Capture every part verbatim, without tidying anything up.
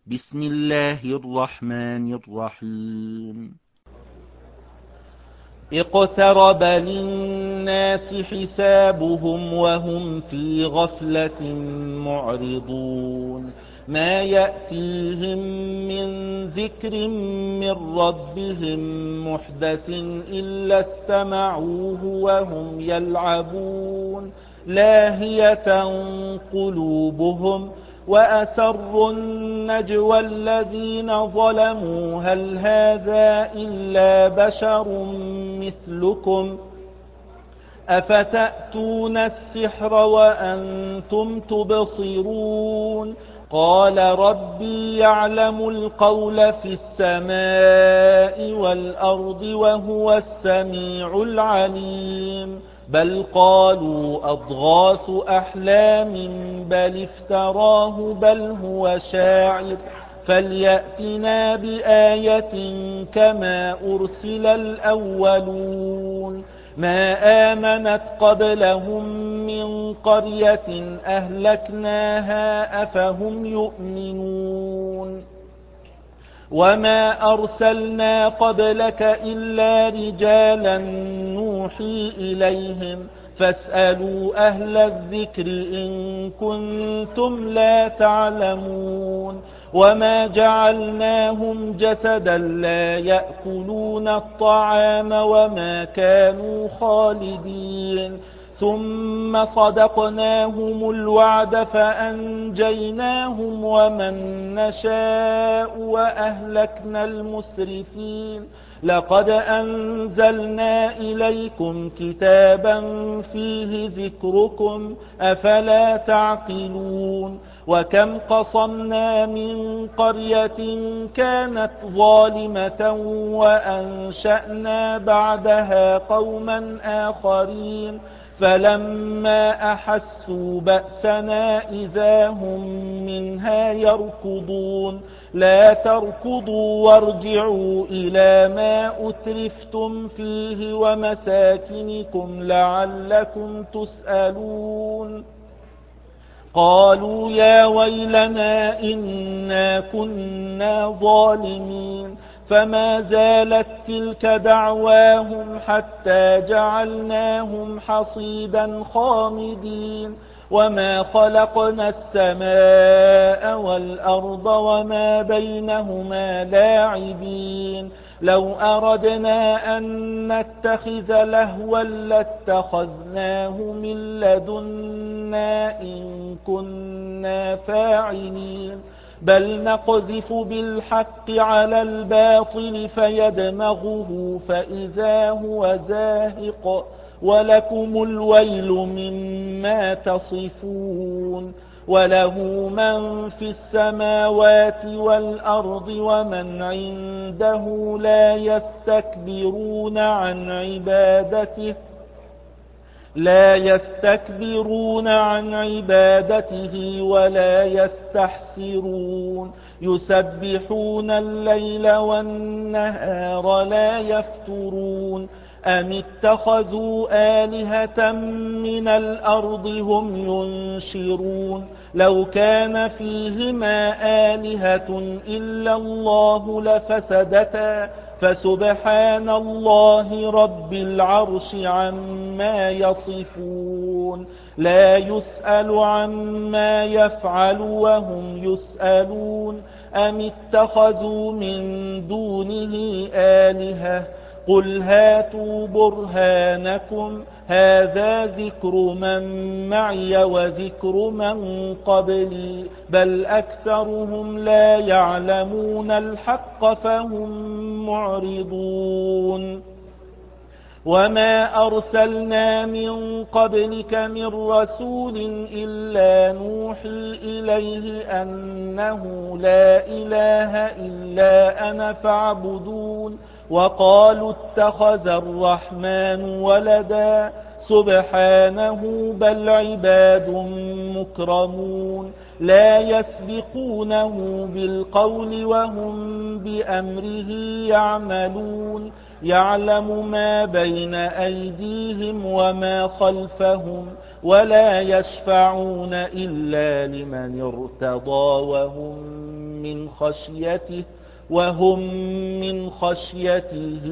بسم الله الرحمن الرحيم اقترب للناس حسابهم وهم في غفلة معرضون ما يأتيهم من ذكر من ربهم محدث إلا استمعوه وهم يلعبون لاهية قلوبهم وأسروا النجوى الذين ظلموا هل هذا إلا بشر مثلكم أفتأتون السحر وأنتم تبصرون قال ربي يعلم القول في السماء والأرض وهو السميع العليم بل قالوا أضغاث أحلام بل افتراه بل هو شاعر فليأتنا بآية كما أرسل الأولون ما آمنت قبلهم من قرية أهلكناها أفهم يؤمنون وما أرسلنا قبلك إلا رجالا نوحي إليهم فاسألوا أهل الذكر إن كنتم لا تعلمون وما جعلناهم جسدا لا يأكلون الطعام وما كانوا خالدين ثم صدقناهم الوعد فأنجيناهم ومن نشاء وأهلكنا المسرفين لقد أنزلنا إليكم كتابا فيه ذكركم أفلا تعقلون وكم قصمنا من قرية كانت ظالمة وأنشأنا بعدها قوما آخرين فلما أحسوا بأسنا إذا هم منها يركضون لا تركضوا وارجعوا إلى ما أترفتم فيه ومساكنكم لعلكم تسألون قالوا يا ويلنا إنا كنا ظالمين فما زالت تلك دعواهم حتى جعلناهم حصيدا خامدين وما خلقنا السماء والأرض وما بينهما لاعبين لو أردنا أن نتخذ لهوا لاتخذناه من لدنا إن كنا فاعلين بل نقذف بالحق على الباطل فيدمغه فإذا هو زاهق ولكم الويل مما تصفون وله من في السماوات والأرض ومن عنده لا يستكبرون عن عبادته لا يستكبرون عن عبادته ولا يستحسرون يسبحون الليل والنهار لا يفترون أم اتخذوا آلهة من الأرض هم ينشرون لو كان فيهما آلهة إلا الله لفسدتا فسبحان الله رب العرش عما يصفون لا يسأل عما يفعل وهم يسألون أم اتخذوا من دونه آلهة قل هاتوا برهانكم هذا ذكر من معي وذكر من قبلي بل أكثرهم لا يعلمون الحق فهم معرضون وما أرسلنا من قبلك من رسول إلا نوحي إليه أنه لا إله إلا أنا فاعبدون وقالوا اتخذ الرحمن ولدا سبحانه بل عباد مكرمون لا يسبقونه بالقول وهم بأمره يعملون يعلم ما بين أيديهم وما خلفهم ولا يشفعون إلا لمن ارتضى وهم من خشيته وهم من خشيته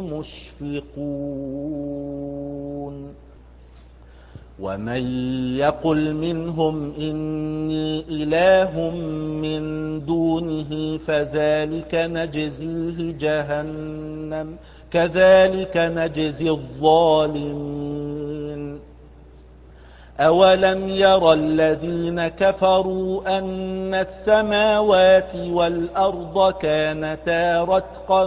مشفقون ومن يقل منهم إني إله من دونه فذلك نجزيه جهنم كذلك نجزي الظالمين أولم ير الذين كفروا أن السماوات والأرض كانتا رتقا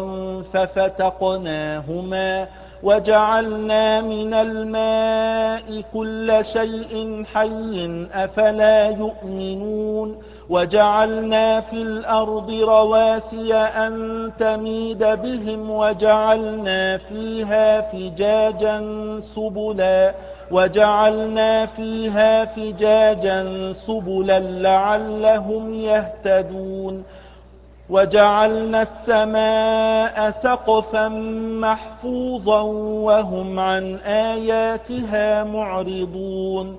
ففتقناهما وجعلنا من الماء كل شيء حي أفلا يؤمنون وجعلنا في الأرض رواسي أن تميد بهم وجعلنا فيها فجاجا سبلا وجعلنا فيها فجاجا سبلا لعلهم يهتدون وجعلنا السماء سقفا محفوظا وهم عن آياتها معرضون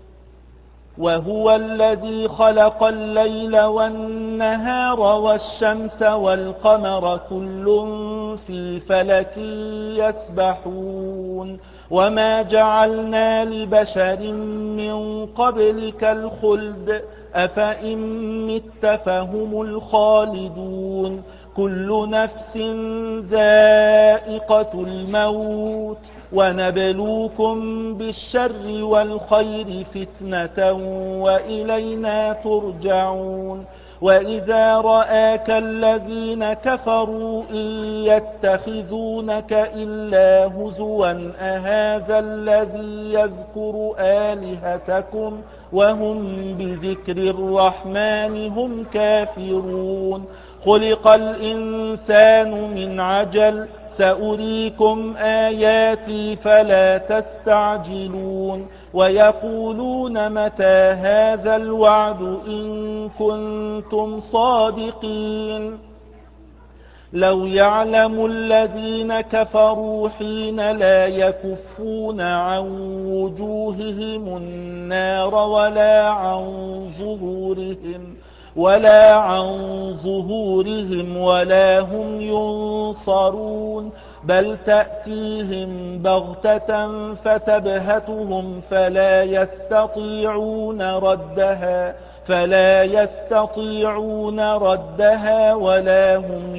وهو الذي خلق الليل والنهار والشمس والقمر كل في فلك يسبحون وما جعلنا لبشر من قبلك الخلد أفإن مت فهم الخالدون كل نفس ذائقة الموت ونبلوكم بالشر والخير فتنة وإلينا ترجعون وإذا رآك الذين كفروا إن يتخذونك إلا هزوا أهذا الذي يذكر آلهتكم وهم بذكر الرحمن هم كافرون خلق الإنسان من عجل سأريكم آياتي فلا تستعجلون ويقولون متى هذا الوعد إن كنتم صادقين لو يعلم الذين كفروا حين لا يكفون عن وجوههم النار ولا عن ظهورهم ولا عن ظهورهم ولا هم ينصرون بل تأتيهم بغتة فتبهتهم فلا يستطيعون ردها فلا يستطيعون ردها ولا هم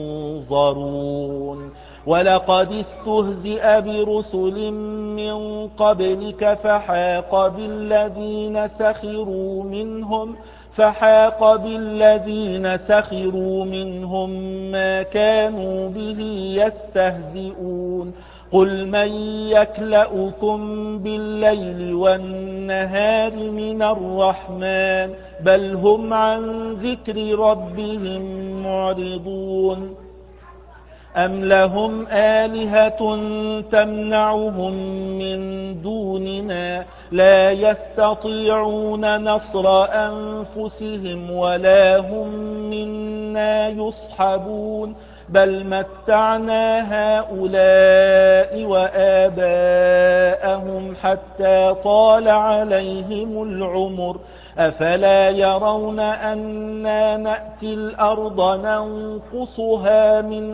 ينظرون ولقد استهزئ برسل من قبلك فحاق بالذين سخروا منهم فحاق بالذين سخروا منهم ما كانوا به يستهزئون قل من يكلؤكم بالليل والنهار من الرحمن بل هم عن ذكر ربهم معرضون أم لهم آلهة تمنعهم من دوننا لا يستطيعون نصر أنفسهم ولا هم منا يصحبون بل متعنا هؤلاء وآباءهم حتى طال عليهم العمر أفلا يرون أنا نأتي الأرض ننقصها من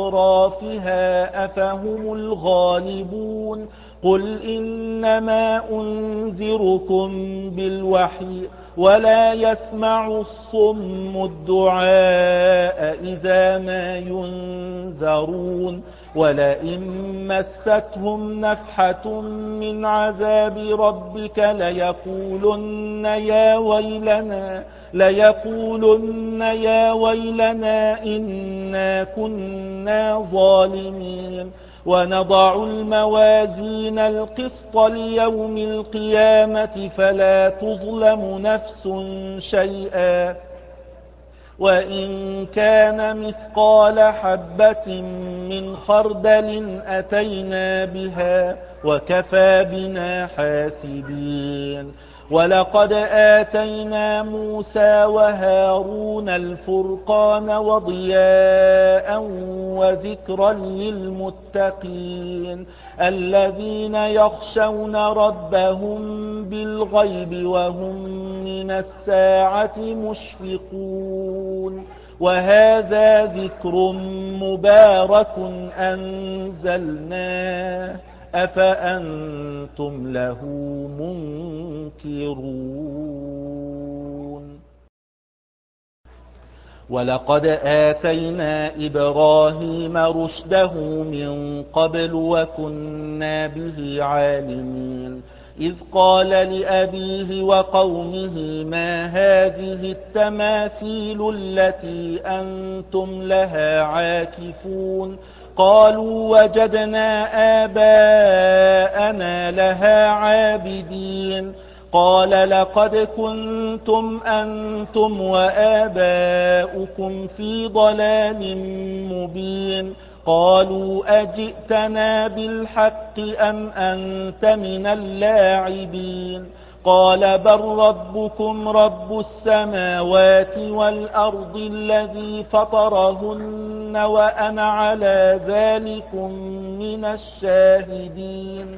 أطرافها أفهم الغالبون قل إنما أنذركم بالوحي ولا يسمع الصم الدعاء إذا ما ينذرون ولئن مستهم نفحة من عذاب ربك ليقولن يا ويلنا ليقولن يا ويلنا إنا كنا ظالمين ونضع الموازين القسط ليوم القيامة فلا تظلم نفس شيئا وإن كان مثقال حبة من خردل أتينا بها وكفى بنا حاسبين ولقد آتينا موسى وهارون الفرقان وضياء وذكرا للمتقين الذين يخشون ربهم بالغيب وهم من من الساعة مشفقون وهذا ذكر مبارك أنزلناه أفأنتم له منكرون ولقد آتينا إبراهيم رشده من قبل وكنا به عالمين إذ قال لأبيه وقومه ما هذه التماثيل التي أنتم لها عاكفون قالوا وجدنا آباءنا لها عابدين قال لقد كنتم أنتم وآباؤكم في ضلال مبين قالوا أجئتنا بالحق أم أنت من اللاعبين قال بل ربكم رب السماوات والأرض الذي فطرهن وأنا على ذلكم من الشاهدين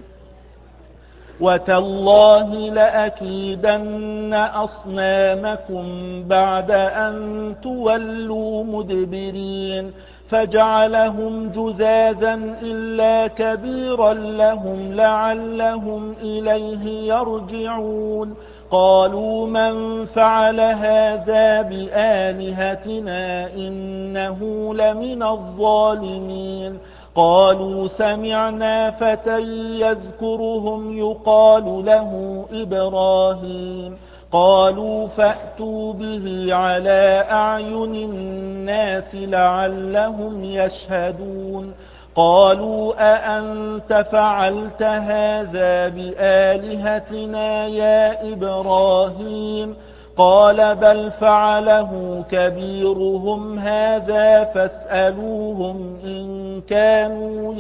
وتالله لأكيدن أصنامكم بعد أن تولوا مدبرين فجعلهم جذاذا إلا كبيرا لهم لعلهم إليه يرجعون قالوا من فعل هذا بآلهتنا إنه لمن الظالمين قالوا سمعنا فتى يذكرهم يقال له إبراهيم قالوا فأتوا به على أعين الناس لعلهم يشهدون قالوا أأنت فعلت هذا بآلهتنا يا إبراهيم قال بل فعله كبيرهم هذا فاسألوهم إن كانوا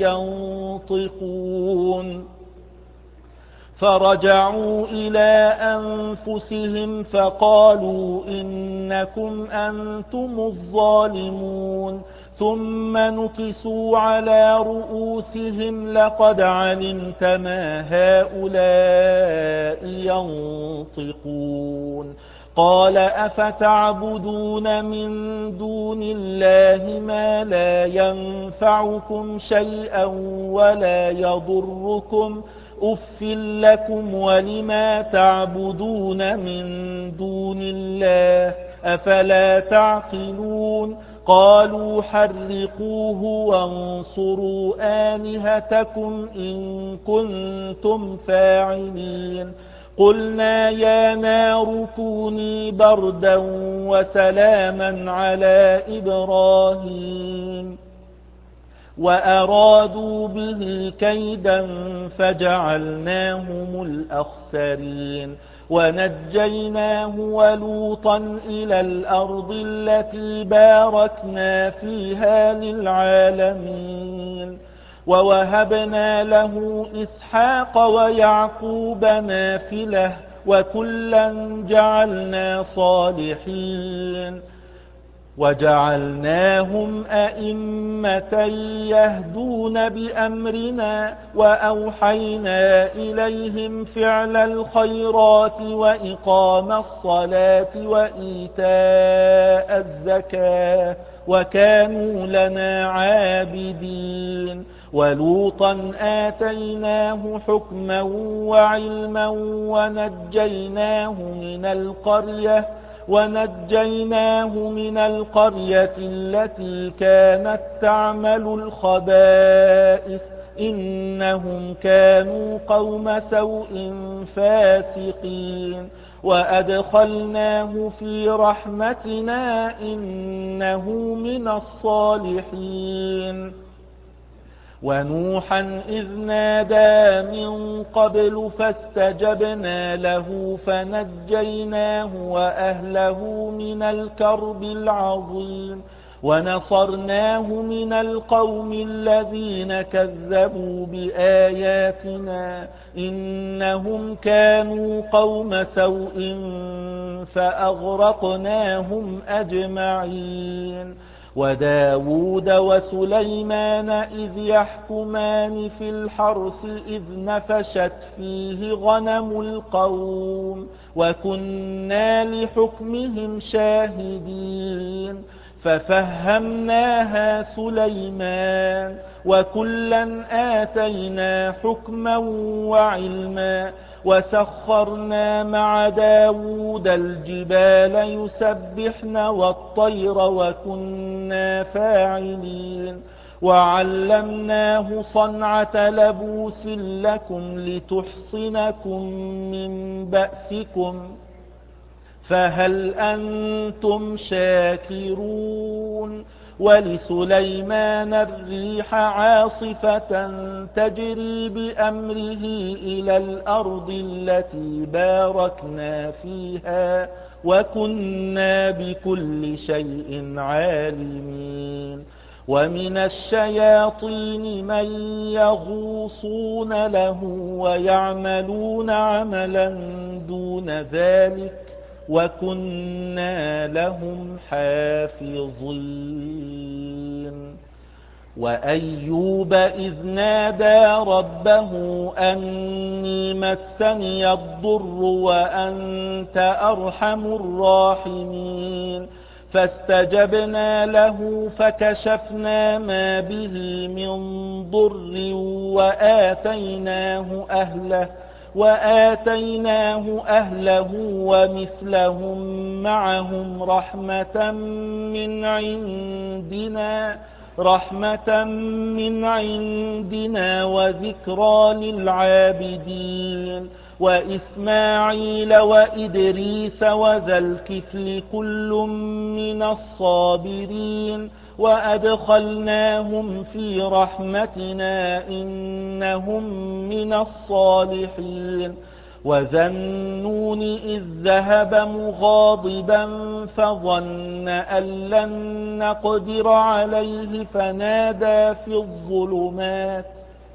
ينطقون فرجعوا إلى أنفسهم فقالوا إنكم أنتم الظالمون ثم نكسوا على رؤوسهم لقد علمت ما هؤلاء ينطقون قال أفتعبدون من دون الله ما لا ينفعكم شيئا ولا يضركم أف لكم ولما تعبدون من دون الله أفلا تعقلون قالوا حرقوه وانصروا آلهتكم إن كنتم فاعلين قلنا يا نار كوني بردا وسلاما على إبراهيم وأرادوا به كيدا فجعلناهم الأخسرين ونجيناه ولوطا إلى الأرض التي باركنا فيها للعالمين ووهبنا له إسحاق ويعقوب نافلة وكلا جعلنا صالحين وجعلناهم أئمة يهدون بأمرنا وأوحينا إليهم فعل الخيرات وإقام الصلاة وإيتاء الزكاة وكانوا لنا عابدين ولوطا آتيناه حكما وعلما ونجيناه من القرية ونجيناه من القرية التي كانت تعمل الخبائث إنهم كانوا قوم سوء فاسقين وأدخلناه في رحمتنا إنه من الصالحين ونوحا إذ نادى من قبل فاستجبنا له فنجيناه وأهله من الكرب العظيم ونصرناه من القوم الذين كذبوا بآياتنا إنهم كانوا قوم سوء فأغرقناهم أجمعين وداود وسليمان إذ يحكمان في الحرث إذ نفشت فيه غنم القوم وكنا لحكمهم شاهدين ففهمناها سليمان وكلا آتينا حكما وعلما وسخرنا مع داود الجبال يسبحن والطير وكنا فاعلين وعلمناه صنعة لبوس لكم لتحصنكم من بأسكم فهل أنتم شاكرون ولسليمان الريح عاصفة تجري بأمره إلى الأرض التي باركنا فيها وكنا بكل شيء عالمين ومن الشياطين من يغوصون له ويعملون عملا دون ذلك وكنا لهم حافظين وأيوب إذ نادى ربه أني مسني الضر وأنت أرحم الراحمين فاستجبنا له فكشفنا ما به من ضر وآتيناه أهله وآتيناه أهله ومثلهم معهم رحمة من عندنا رحمة من عندنا وذكرى للعابدين وإسماعيل وإدريس وذا الكفل كل من الصابرين وأدخلناهم في رحمتنا إنهم من الصالحين وذا النون إذ ذهب مغاضبا فظن أن لن نقدر عليه فنادى في الظلمات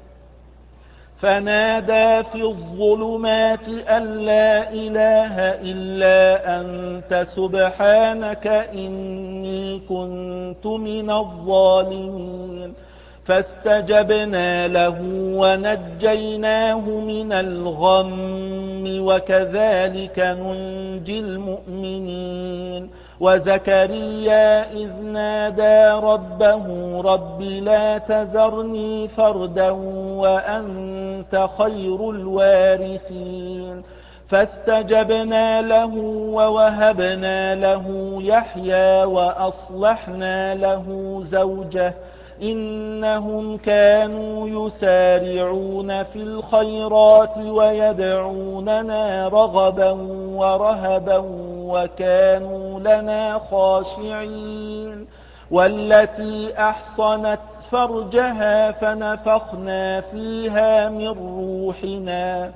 فنادى في الظلمات أن لا إله إلا أنت سبحانك إني كنت من الظالمين فاستجبنا له ونجيناه من الغم وكذلك ننجي المؤمنين وزكريا إذ نادى ربه رب لا تذرني فردا وأنت خير الوارثين فاستجبنا له ووهبنا له يحيى وأصلحنا له زوجه إنهم كانوا يسارعون في الخيرات ويدعوننا رغبا ورهبا وكانوا لنا خاشعين والتي أحصنت فرجها فنفخنا فيها من روحنا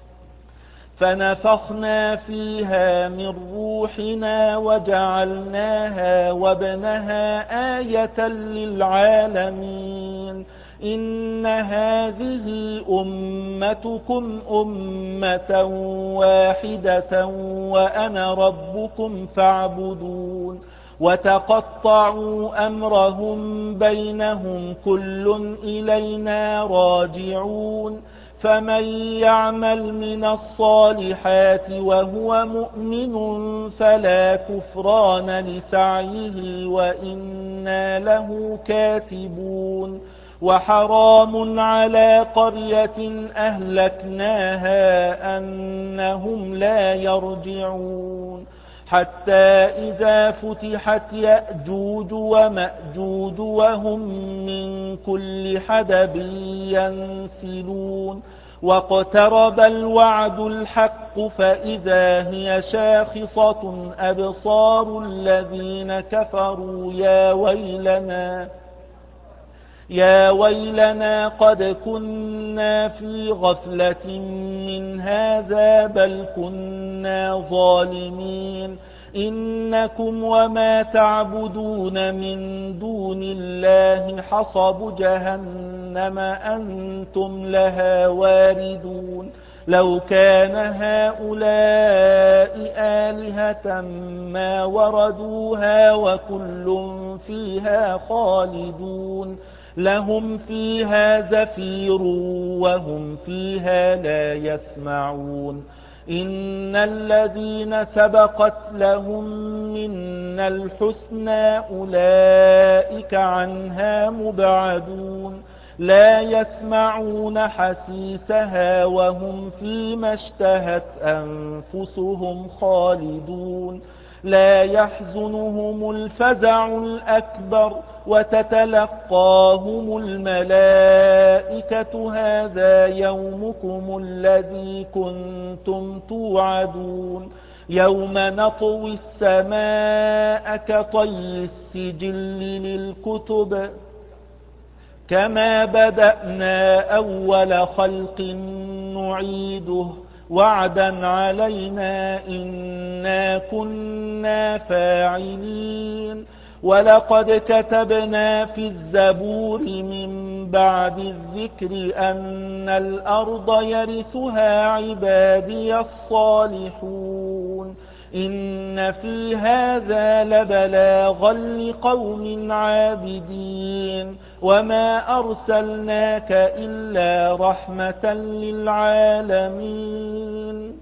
فنفخنا فيها من روحنا وجعلناها وابنها آية للعالمين إن هذه أمتكم أمة واحدة وأنا ربكم فاعبدون وتقطعوا أمرهم بينهم كل إلينا راجعون فمن يعمل من الصالحات وهو مؤمن فلا كفران لسعيه وإنا له كاتبون وحرام على قرية أهلكناها أنهم لا يرجعون حتى إذا فتحت يأجوج ومأجوج وهم من كل حدب ينسلون واقترب الوعد الحق فإذا هي شاخصة أبصار الذين كفروا يا ويلنا يا ويلنا قد كنا في غفلة من هذا بل كنا ظالمين إنكم وما تعبدون من دون الله حصب جهنم أنتم لها واردون لو كان هؤلاء آلهة ما وردوها وكل فيها خالدون لهم فيها زفير وهم فيها لا يسمعون إن الذين سبقت لهم منا الحسنى أولئك عنها مبعدون لا يسمعون حسيسها وهم فيما اشتهت أنفسهم خالدون لا يحزنهم الفزع الأكبر وتتلقاهم الملائكة هذا يومكم الذي كنتم توعدون يوم نطوي السماء كطي السجل للكتب كما بدأنا أول خلق نعيده وعدا علينا إنا كنا فاعلين ولقد كتبنا في الزبور من بعد الذكر أن الأرض يرثها عبادي الصالحون إن في هذا لبلاغا لقوم عابدين وما أرسلناك إلا رحمة للعالمين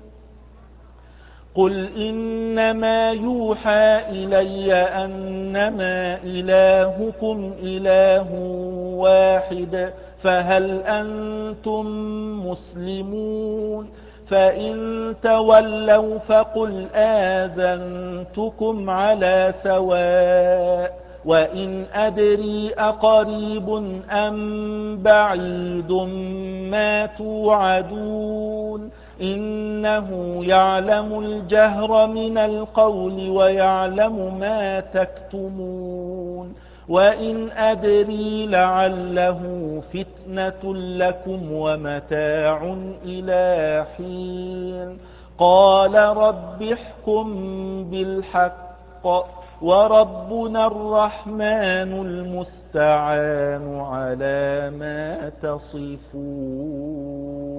قل إنما يوحى إلي أنما إلهكم إله واحد فهل أنتم مسلمون فإن تولوا فقل آذنتكم على سواء وإن أدري أقريب أم بعيد ما توعدون إنه يعلم الجهر من القول ويعلم ما تكتمون وإن أدري لعله فتنة لكم ومتاع إلى حين قال رب احكم بالحق وربنا الرحمن المستعان على ما تصفون.